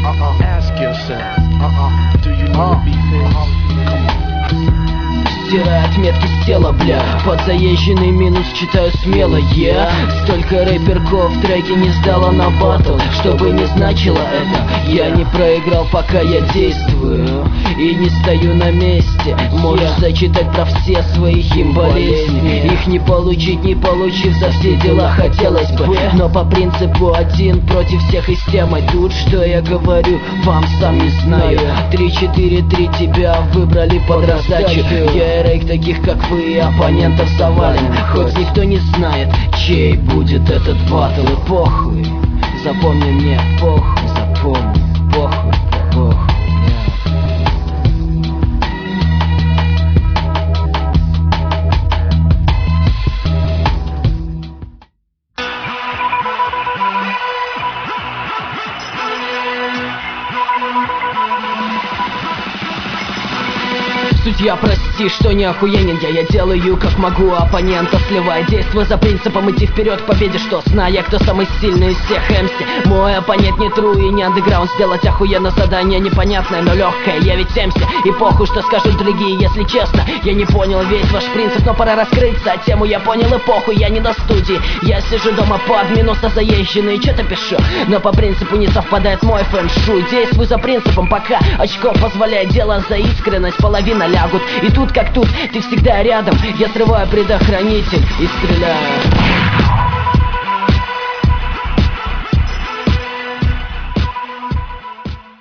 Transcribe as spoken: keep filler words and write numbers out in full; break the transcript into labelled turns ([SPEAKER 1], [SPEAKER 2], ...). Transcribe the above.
[SPEAKER 1] uh-uh. Ask yourself, uh-uh. Do you know what beef is? Come on.
[SPEAKER 2] Стирай отметки с тела, бля. Под заезженный минус читаю смело, yeah. Столько рэперков в треке не сдала на батл. Что бы ни значило это, я не проиграл, пока я действую. И не стою на месте. Можешь зачитать про все свои хим-болезни. Их не получить, не получив, за все дела хотелось бы. Но по принципу один против всех и с темой. Тут что я говорю, вам сам не знаю. Три, четыре, три тебя выбрали под раздачу. Я рейк таких как вы, оппонентов завален. Хоть никто не знает, чей будет этот батл. И похуй, запомни мне, похуй, запомни, похуй, похуй. Судья, прости, что не охуенен я. Я делаю как могу, оппонента сливая. Действуя за принципом идти вперед к победе. Что зная, кто самый сильный из всех эм си. Мой оппонент не тру и не андеграунд. Сделать охуенно задание непонятное, но легкое. Я ведь эм си, и похуй, что скажут другие. Если честно, я не понял весь ваш принцип, но пора раскрыться. А тему я понял, и похуй, я не до студии. Я сижу дома под минуса заезженный, что-то пишу, но по принципу не совпадает мой фэн-шуй. Действую за принципом, пока очко позволяет. Дело за искренность, половина лягут. И тут как тут, ты всегда рядом. Я срываю предохранитель и стреляю.